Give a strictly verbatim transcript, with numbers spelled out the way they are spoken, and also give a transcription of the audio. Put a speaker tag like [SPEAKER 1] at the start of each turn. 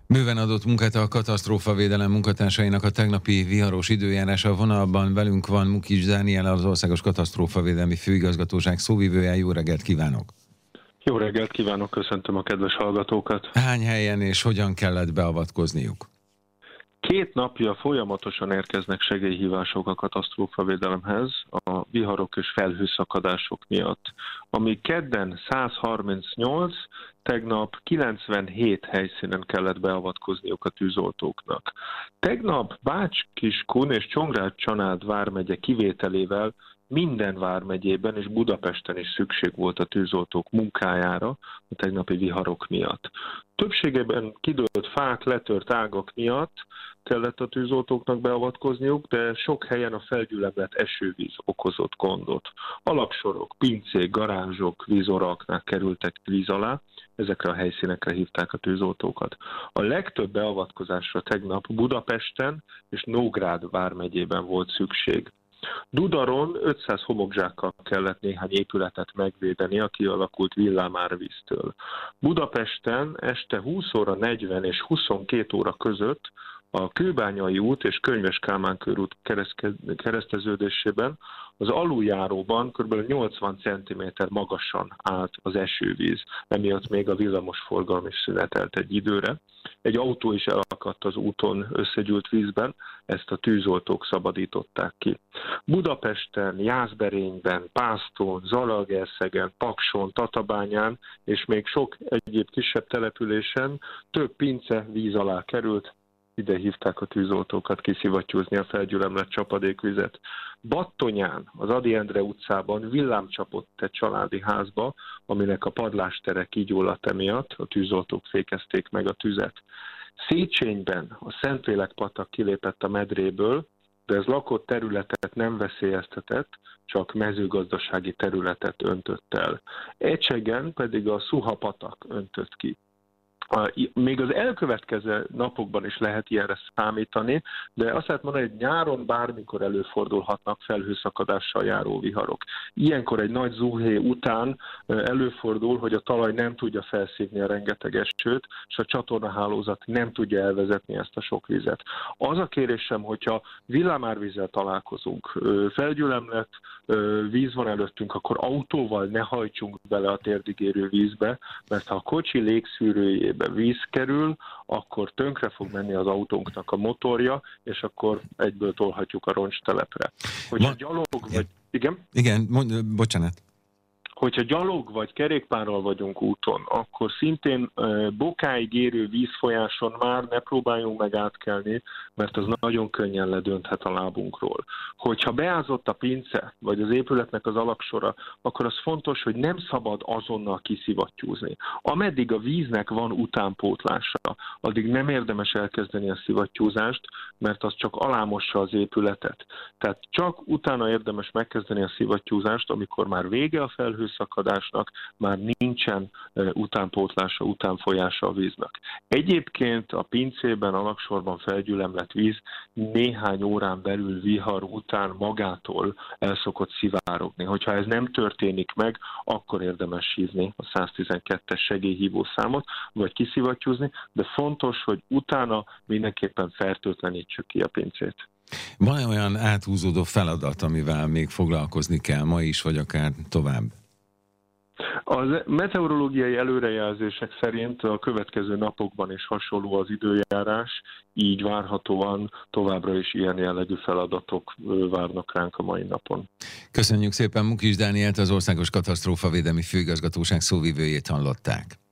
[SPEAKER 1] Bőven adott munkát a katasztrófavédelem munkatársainak a tegnapi viharos időjárás. A vonalban velünk van Mukics Dániel, az Országos Katasztrófavédelmi Főigazgatóság szóvivője. Jó reggelt kívánok!
[SPEAKER 2] Jó reggelt kívánok, köszöntöm a kedves hallgatókat!
[SPEAKER 1] Hány helyen és hogyan kellett beavatkozniuk?
[SPEAKER 2] Két napja folyamatosan érkeznek segélyhívások a katasztrófavédelemhez a viharok és felhőszakadások miatt, ami kedden száz harmincnyolc, tegnap kilencvenhét helyszínen kellett beavatkozniuk a tűzoltóknak. Tegnap Bács-Kiskun és Csongrád-Csanád vármegye kivételével minden vármegyében és Budapesten is szükség volt a tűzoltók munkájára a tegnapi viharok miatt. Többségében kidőlt fák, letört ágak miatt kellett a tűzoltóknak beavatkozniuk, de sok helyen a felgyülemlett esővíz okozott gondot. Alapsorok, pincék, garázsok, vízoraknák kerültek víz alá, ezekre a helyszínekre hívták a tűzoltókat. A legtöbb beavatkozásra tegnap Budapesten és Nógrád vármegyében volt szükség. Dudaron ötszáz homokzsákkal kellett néhány épületet megvédeni a kialakult villámárvíztől. Budapesten este húsz óra negyven és huszonkét óra között a Kőbányai út és Könyves Kálmán körút kereszteződésében az aluljáróban kb. nyolcvan centiméter magasan állt az esővíz, emiatt még a villamos forgalom is szünetelt egy időre. Egy autó is elakadt az úton összegyűlt vízben, ezt a tűzoltók szabadították ki. Budapesten, Jászberényben, Pászton, Zalaegerszegen, Pakson, Tatabányán és még sok egyéb kisebb településen több pince víz alá került, ide hívták a tűzoltókat kiszivattyúzni a felgyülemlett csapadékvizet. Battonyán, az Ady Endre utcában villám csapott egy családi házba, aminek a padlástere kigyulladt emiatt, a tűzoltók fékezték meg a tüzet. Széchenyben a Szentlélek-patak kilépett a medréből, de ez lakott területet nem veszélyeztetett, csak mezőgazdasági területet öntött el. Ecsegen pedig a Szuha-patak öntött ki. Még az elkövetkező napokban is lehet ilyenre számítani, de azt lehet mondani, hogy nyáron bármikor előfordulhatnak felhőszakadással járó viharok. Ilyenkor egy nagy zuhé után előfordul, hogy a talaj nem tudja felszívni a rengeteg esőt, és a csatornahálózat nem tudja elvezetni ezt a sok vizet. Az a kérésem, hogyha villámárvízzel találkozunk, felgyülemlett víz van előttünk, akkor autóval ne hajtsunk bele a térdig érő vízbe, mert ha a kocsi légszűrőjébe víz kerül, akkor tönkre fog menni az autónknak a motorja, és akkor egyből tolhatjuk a roncstelepre. Hogyha Ma... gyalog vagy... Igen?
[SPEAKER 1] Igen, mond, bocsánat.
[SPEAKER 2] Hogyha gyalog vagy kerékpárral vagyunk úton, akkor szintén bokáig érő vízfolyáson már ne próbáljunk meg átkelni, mert az nagyon könnyen ledönthet a lábunkról. Hogyha beázott a pince, vagy az épületnek az alapsora, akkor az fontos, hogy nem szabad azonnal kiszivattyúzni. Ameddig a víznek van utánpótlása, addig nem érdemes elkezdeni a szivattyúzást, mert az csak alámossa az épületet. Tehát csak utána érdemes megkezdeni a szivattyúzást, amikor már vége a felhő szakadásnak, már nincsen utánpótlása, utánfolyása a víznek. Egyébként a pincében, alagsorban felgyülemlett víz néhány órán belül vihar után magától el szokott szivárogni. Hogyha ez nem történik meg, akkor érdemes hívni a száztizenkettes segélyhívó számot, vagy kiszivattyúzni, de fontos, hogy utána mindenképpen fertőtlenítsük ki a pincét.
[SPEAKER 1] Van-e olyan áthúzódó feladat, amivel még foglalkozni kell ma is, vagy akár tovább?
[SPEAKER 2] Az meteorológiai előrejelzések szerint a következő napokban is hasonló az időjárás, így várhatóan továbbra is ilyen jellegű feladatok várnak ránk a mai napon.
[SPEAKER 1] Köszönjük szépen, Mukics Dánielt, az Országos Katasztrófavédelmi Főigazgatóság szóvivőjét hallották.